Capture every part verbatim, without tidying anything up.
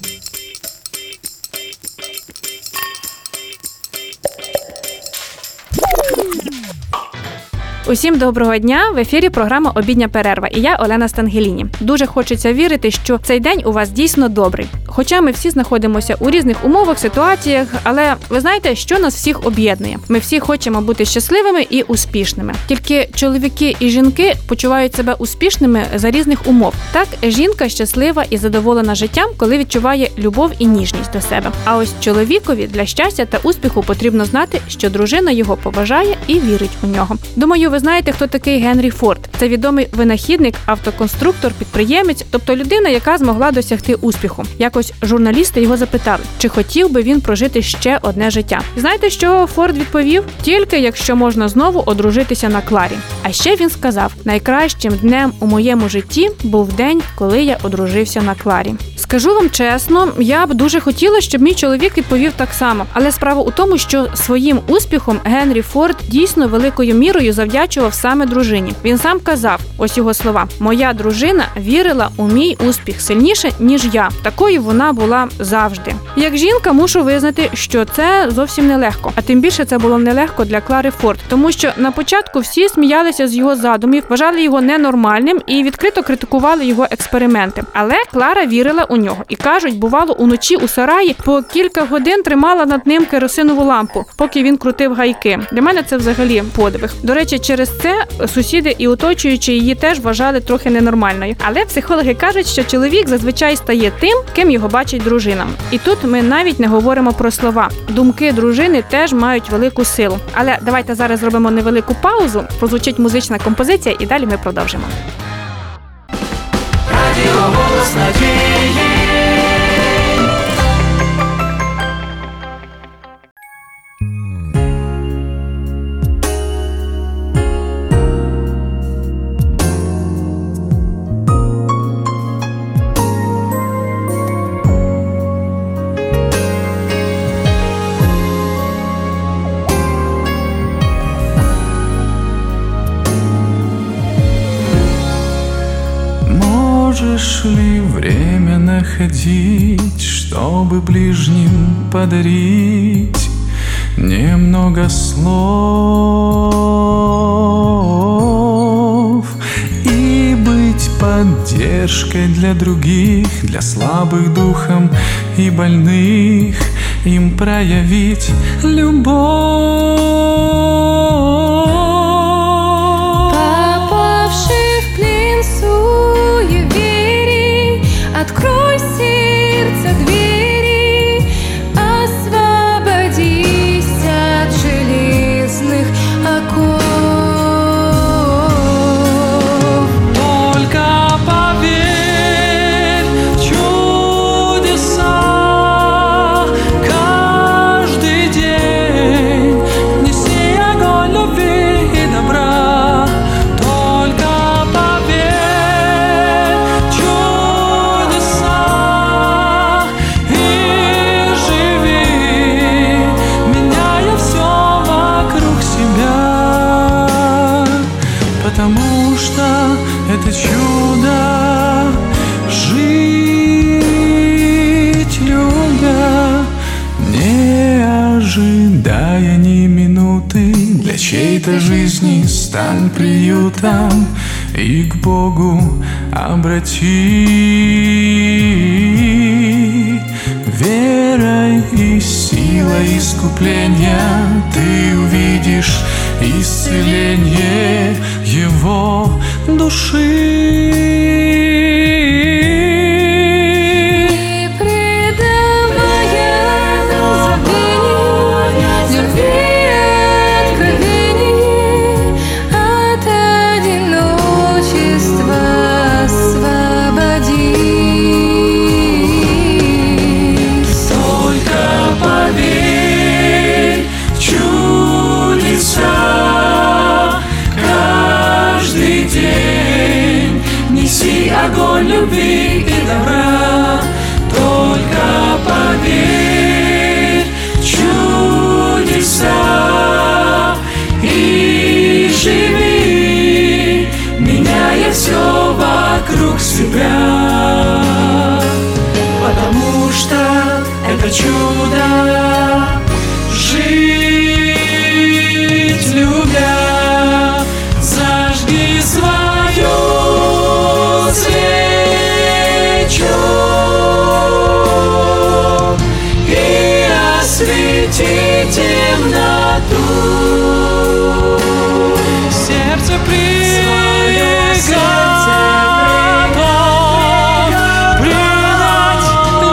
Усім доброго дня! В ефірі програма «Обідня перерва» і я Олена Стангеліні. Дуже хочеться вірити, що цей день у вас дійсно добрий. Хоча ми всі знаходимося у різних умовах, ситуаціях, але ви знаєте, що нас всіх об'єднує? Ми всі хочемо бути щасливими і успішними. Тільки чоловіки і жінки почувають себе успішними за різних умов. Так, жінка щаслива і задоволена життям, коли відчуває любов і ніжність до себе. А ось чоловікові для щастя та успіху потрібно знати, що дружина його поважає і вірить у нього. Думаю, ви знаєте, хто такий Генрі Форд. Це відомий винахідник, автоконструктор, підприємець, тобто людина, яка змогла досягти успіху. Якось журналісти його запитали, чи хотів би він прожити ще одне життя. І знаєте, що Форд відповів? Тільки якщо можна знову одружитися на Кларі. А ще він сказав, найкращим днем у моєму житті був день, коли я одружився на Кларі. Скажу вам чесно, я б дуже хотіла, щоб мій чоловік відповів так само. Але справа у тому, що своїм успіхом Генрі Форд дійсно великою мірою завдячував саме дружині. Він сам казав, ось його слова: «Моя дружина вірила у мій успіх сильніше, ніж я. Такою вона була завжди». Як жінка мушу визнати, що це зовсім нелегко. А тим більше це було нелегко для Клари Форд. Тому що на початку всі сміялися з його задумів, вважали його ненормальним і відкрито критикували його експерименти. Але Клара вірила у нього. І кажуть, бувало, уночі у сараї по кілька годин тримала над ним керосинову лампу, поки він крутив гайки. Для мене це взагалі подвиг. До речі, через це сусіди і оточуючі її теж вважали трохи ненормальною. Але психологи кажуть, що чоловік зазвичай стає тим, ким його бачить дружина. І тут ми навіть не говоримо про слова. Думки дружини теж мають велику силу. Але давайте зараз зробимо невелику паузу, прозвучить музична композиція і далі ми продовжимо. Радіо «Голос надії». Можешь ли время находить, чтобы ближним подарить немного слов и быть поддержкой для других, для слабых духом и больных, им проявить любовь? Открой сердце двери, освободись от железных оков. Только поверь в чудеса, каждый день неси огонь любви и добра. Только поверь в чудеса и живи, меняя все вокруг себя, потому что это чудо жить любя, не ожидая ни минуты, для чьей-то жизни стань приютом и к Богу обрати. Верой и силой искупления ты увидишь исцеление его души. Огонь любви и добра, только поверь в чудеса и живи, меняя все вокруг себя, потому чудо жить любя. Зажги свою свечу и освети темноту. Сердце приготово принять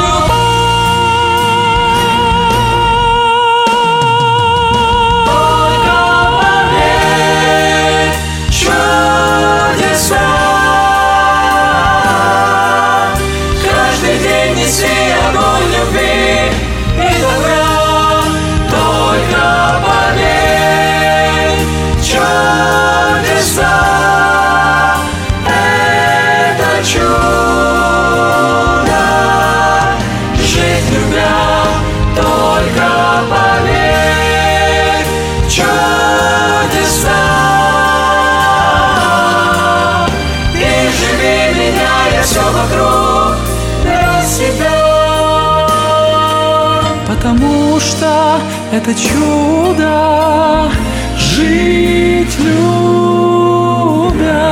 любовь. Только поверь, чудеса. Каждый день неси огонь любви и добра. Только поверь, чудеса. Это чудо жить любя. Только поверь, чудеса. И живи, меняя все вокруг для себя. Потому что это чудо жить любя.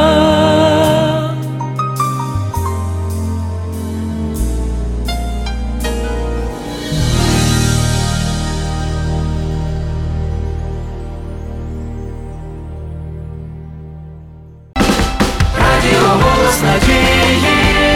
Радіо «Голос надії».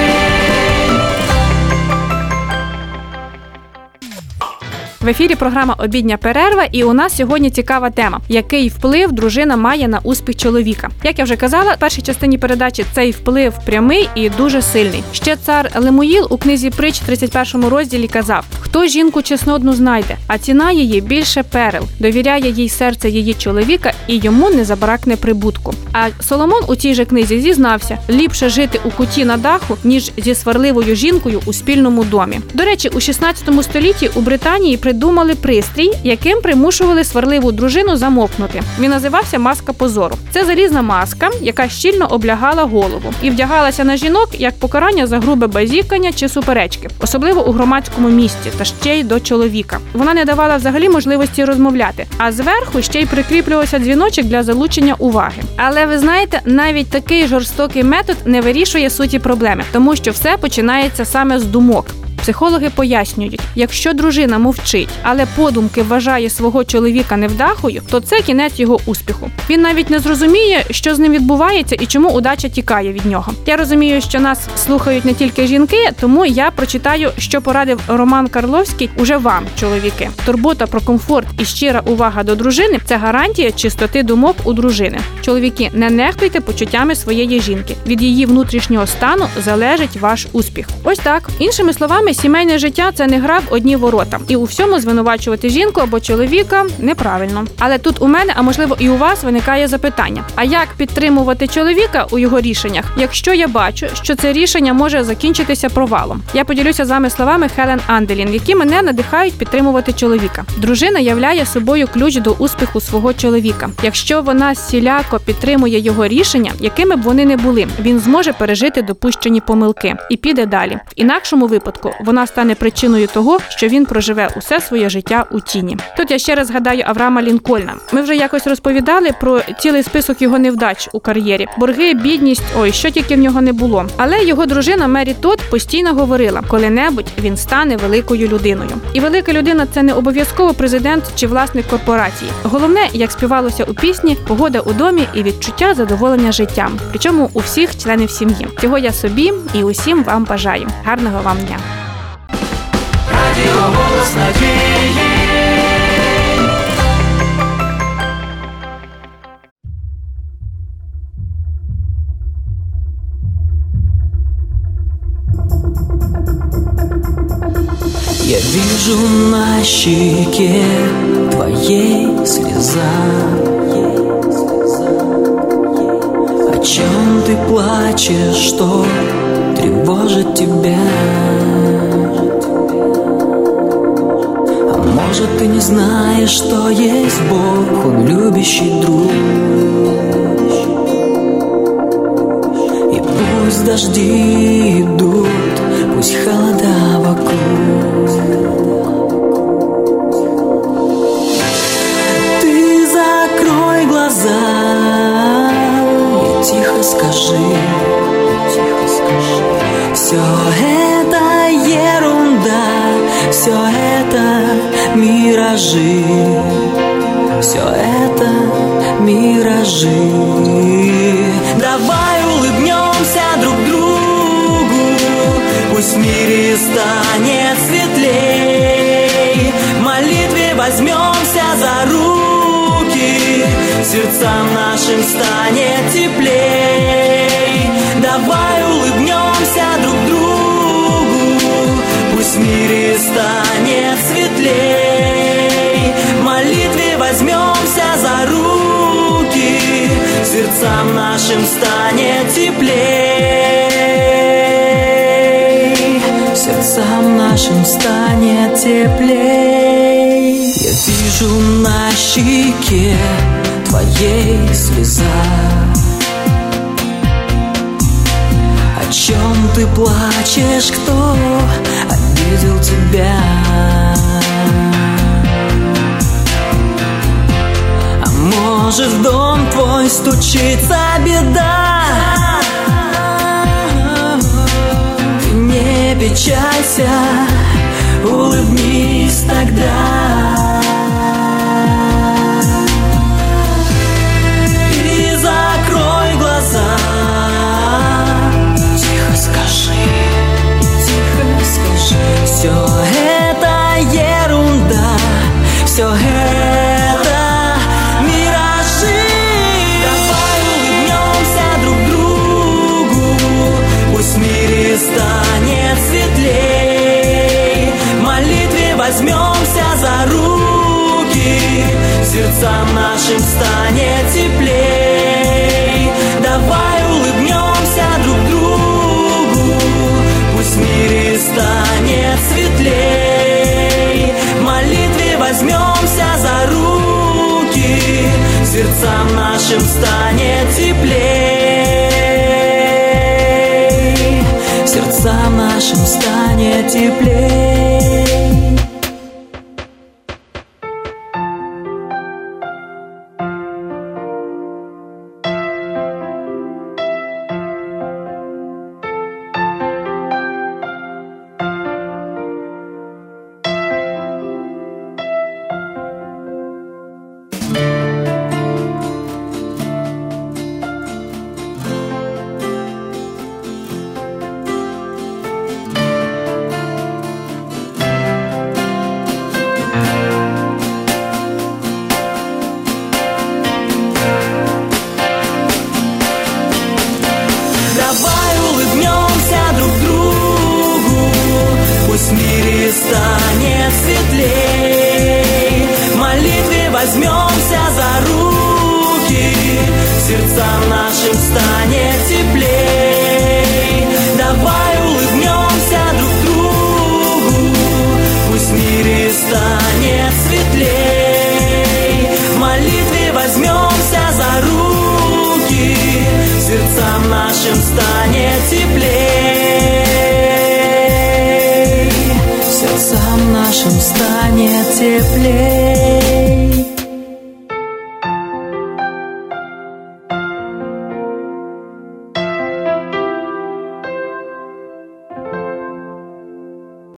В ефірі програма «Обідня перерва», і у нас сьогодні цікава тема – який вплив дружина має на успіх чоловіка. Як я вже казала, в першій частині передачі цей вплив прямий і дуже сильний. Ще цар Лемуїл у книзі «Притч» в тридцять першому розділі казав: «Хто жінку чеснотну знайде, а ціна її більше перел, довіряє їй серце її чоловіка, і йому не забракне прибутку». А Соломон у цій же книзі зізнався: ліпше жити у куті на даху, ніж зі сварливою жінкою у спільному домі. До речі, у шістнадцятому столітті у Британії придумали пристрій, яким примушували сварливу дружину замовкнути. Він називався маска позору. Це залізна маска, яка щільно облягала голову і вдягалася на жінок як покарання за грубе базікання чи суперечки, особливо у громадському місці, та ще й до чоловіка. Вона не давала взагалі можливості розмовляти, а зверху ще й прикріплювався дзвіночок для залучення уваги. Але ви знаєте, навіть такий жорстокий метод не вирішує суті проблеми, тому що все починається саме з думок. Психологи пояснюють, якщо дружина мовчить, але подумки вважає свого чоловіка невдахою, то це кінець його успіху. Він навіть не зрозуміє, що з ним відбувається і чому удача тікає від нього. Я розумію, що нас слухають не тільки жінки, тому я прочитаю, що порадив Роман Карловський уже вам, чоловіки. Турбота про комфорт і щира увага до дружини – це гарантія чистоти думок у дружини. Чоловіки, не нехтуйте почуттями своєї жінки. Від її внутрішнього стану залежить ваш успіх. Ось так. Іншими словами, сімейне життя – це не гра в одні ворота. І у всьому звинувачувати жінку або чоловіка неправильно. Але тут у мене, а можливо і у вас, виникає запитання. А як підтримувати чоловіка у його рішеннях, якщо я бачу, що це рішення може закінчитися провалом? Я поділюся з вами словами Хелен Анделін, які мене надихають підтримувати чоловіка. Дружина являє собою ключ до успіху свого чоловіка. Якщо вона всіляко підтримує його рішення, якими б вони не були, він зможе пережити допущені помилки і піде далі. В інакшому випадку вона стане причиною того, що він проживе усе своє життя у тіні. Тут я ще раз згадаю Авраама Лінкольна. Ми вже якось розповідали про цілий список його невдач у кар'єрі. Борги, бідність, ой, що тільки в нього не було. Але його дружина Мері Тодд постійно говорила, коли-небудь він стане великою людиною. І велика людина – це не обов'язково президент чи власник корпорації. Головне, як співалося у пісні, погода у домі і відчуття задоволення життям. Причому у всіх членів сім'ї. Цього я собі і усім вам бажаю. Гарного вам дня! Радіо «Голос надії». Я вижу на щеке твоей слеза. О чем ты плачешь, что тревожит тебя? А может, ты не знаешь, что есть Бог, Он любящий друг. И пусть дожди идут, пусть холода вокруг, Все это ерунда, все это миражи, все это миражи. Давай улыбнемся друг другу, пусть в мире станет светлей. В молитве возьмемся за руки, сердцам нашим станет теплей. Давай улыбнемся друг другу, пусть в мире станет светлей. В молитве возьмемся за руки, сердцам нашим станет теплей. Сердцам нашим станет теплей. Я вижу на щеке твоей слеза. О чем ты плачешь, кто обидел тебя? А может, в дом твой стучится беда? Ты не печалься, улыбнись тогда. И закрой глаза. Тихо скажи, тихо скажи. Все это ерунда, все это миражи. Давай улыбнемся друг другу, пусть в мире станет светлей. В молитве возьмемся за руки, сердцам нашим станет теплей. Давай улыбнемся друг другу, пусть в мире станет светлей. В молитве возьмемся за руки, сердцам нашим станет теплей. Сердцам нашим станет теплей. Станет светлей. В молитве возьмемся за руки, сердцам нашим станет теплей. Давай улыбнемся друг другу, пусть в мире станет светлей. В молитве возьмемся за руки, сердцам нашим станет теплей. Сердцам нашим станет теплей.